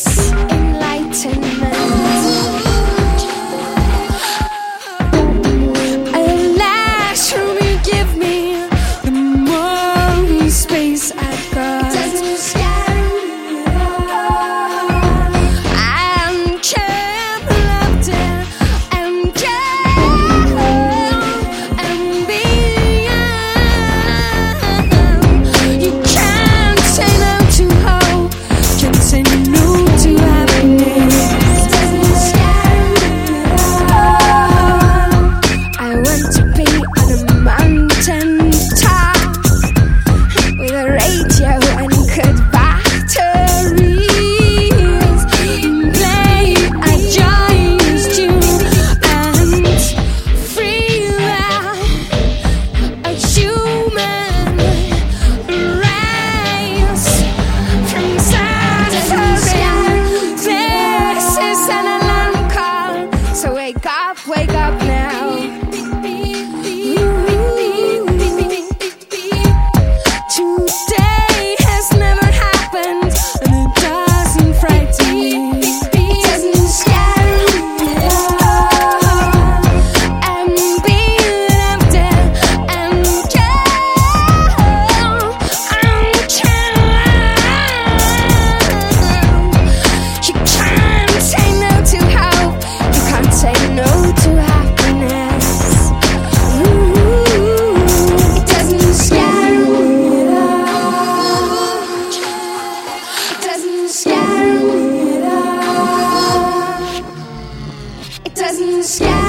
this enlightenment. At last, will you give me the more space I've got? It doesn't scare me at all. I'm capable and care and beyond. You can't say no to hope, can't say no to happiness. It doesn't scare me at all. I want to be on a mountain top with a radio and good batteries, play a joyous tune and free a human race from suffering. This is an alarm call, so wake up now. Today has never happened, and it doesn't frighten me. It doesn't scare me at all. I'm being left and you can't say no to hope, you can't say no to happiness. It doesn't scare me at all. It doesn't scare me at all. It doesn't scare